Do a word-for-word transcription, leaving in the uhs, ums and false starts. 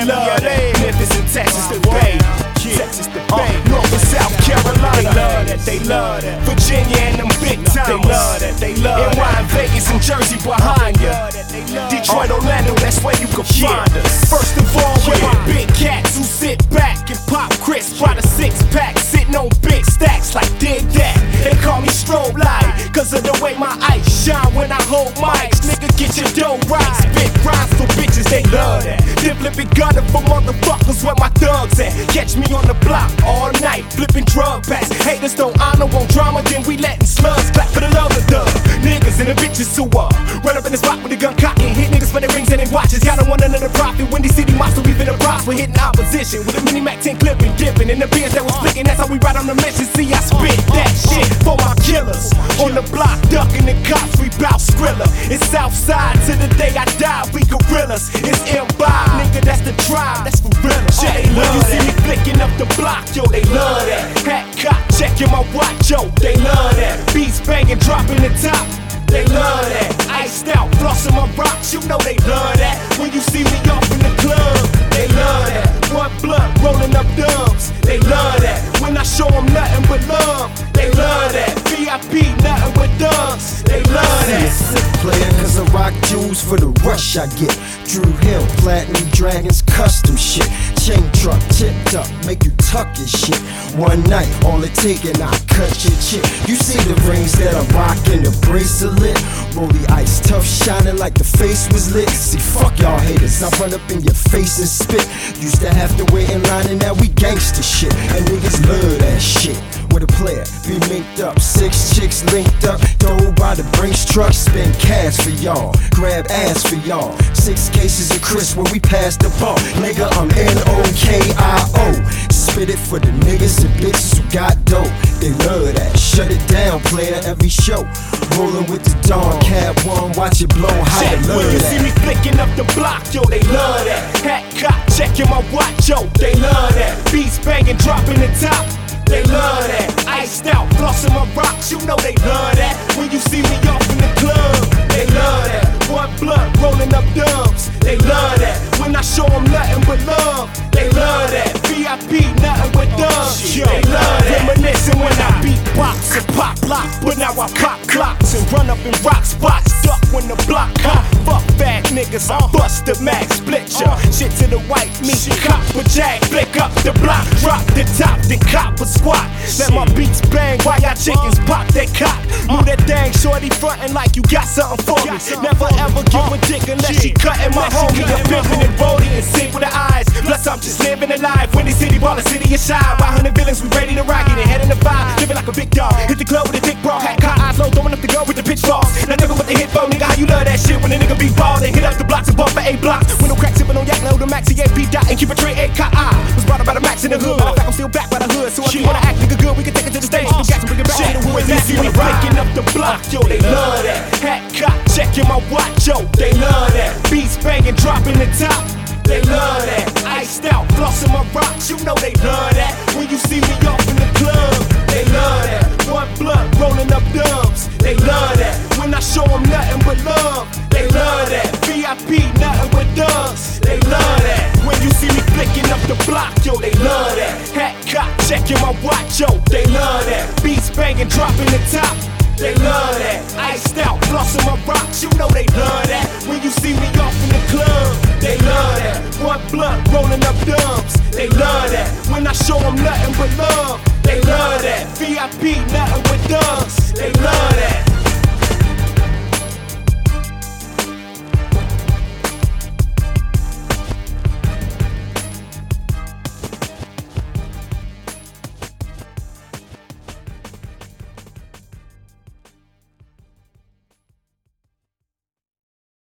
Miami, L A, Memphis and Texas, the Bay. Texas, the Bay, uh, North and South Carolina. They love that, they love that. Virginia and them big timers. They love that, they love that. N Y and Vegas and Jersey behind ya. Detroit, Orlando, that's where you can find us. First of all, with my big cats who sit back and pop crisp by the six pack, sitting on big stacks like dig that. They call me strobe light, cause of the way my ice shine when I hold mics. Nigga, get your dough right. Spit rhymes for bitches, they love that. Dip flipping gunner for motherfuckers where my thugs at. Catch me on the block all night, flipping drug packs. Haters don't honor, want drama, then we letting slugs clap for the love of the niggas and the bitches who uh run up in the spot with a gun cock and hit niggas for their rings and their watches. Y'all don't want none of the profit. Windy City Monster, we been a props for hitting opposition with a mini Mac ten clip and dipping in the beers that was flicking. That's how we ride on the mission. See, I spit that shit for my killers on the block, ducking the cops. We bout Skrilla. It's Southside to the day I die. We gorillas. It's M five, nigga. That's the tribe. That's for real. Shit, when you see me flicking up the block, yo, they love that. Hat cock, checking my watch, yo, they love that. Beats banging, dropping the top. They love that. Iced out, flossing my rocks, you know they love that. When you see me off in the club, they love that. One blood, rolling up dubs, they love that. When I show them nothing but love, they love that. V I P, nothing but thugs, they love that. Sick player, cause I rock jewels for the rush I get. Drew Hill, Platinum Dragons, custom shit. Chain truck, tipped up, make you tuck your shit. One night, all it take and I cut your chick. You see the rings that I'm rocking, the bracelet. Roll the ice, tough, shining like the face was lit. See, fuck y'all haters, I run up in your face and spit. Used to have to wait in line and now we gangsta shit. And niggas love that shit. With a player, be linked up, six chicks linked up. Dove by the Brinks truck, spend cash for y'all, grab ass for y'all. Six cases of Chris when we pass the ball. Nigga, I'm N O K I O. Spit it for the niggas and bitches who got dope. They love that. Shut it down, player, every show. Rolling with the Dawn, Cab One, watch it blow. How you love when you that. see me flicking up the block, yo, they love that. Hat cock, checking my watch, yo, they love that. Beats banging, dropping the top. They love that. Iced out, flossing my rocks, you know they love that. When you see me off in the club, they love that. One blood, rolling up dubs, they love that. When I show them nothing but love, they love that. V I P, nothing but thugs, yo, they love that. Reminiscing when I beat box and pop lock, but now I pop clocks and run up in rock spots. Duck when the block hot, fuck bad niggas, I bust the mag, split ya. Shit to the white meat, cop a jag, flick up the block, drop the top, then cop a squat. Let my beats bang while y'all chickens pop that cock. Move that thing, shorty frontin' like you got something for me. Never ever give a dick unless she cuttin' my homie. I'm pimpin' and rolling and sing with the eyes. Plus I'm just living a life. Windy City, Baller City is shy. five hundred villains, we ready to rock it and head in the fire. Living like a big dog. Hit the club with a thick bra, hat cock, eyes low, throwing up the girl with the pitchforks. Now nigga, what they hit for, nigga? How you love that shit when a nigga be ballin'? Hit up the blocks and bump for eight blocks. Window crack, sippin' on yak, load the maxi, A P dot, and keep a tray, eight cot. I was brought up by the max in the hood. Matter of fact, I'm still back by the hood, so if you wanna act nigga good, we can take it to the stage. We got some bring it back to the hood. When you see me breaking up the block, yo, they love that. Hat cock, checking my watch, yo, they love that. Beats banging, dropping the top. They love that. Iced out, flossing my rocks, you know they love that. When you see me off in the club, they love that. One blood, rolling up dubs, they love that. When I show them nothing but love, they love that. V I P, nothing but thugs, they love that. When you see me flicking up the block, yo, they love that. Hat cock, checking my watch, yo, they love that. Beats banging, dropping the top. They love that. Iced out, flossing my rocks, you know they love that. When you see me off in the club, they love that. One blood, rolling up dubs, they love that. When I show them nothing but love, they love that. V I P, nothing but thugs, they love that.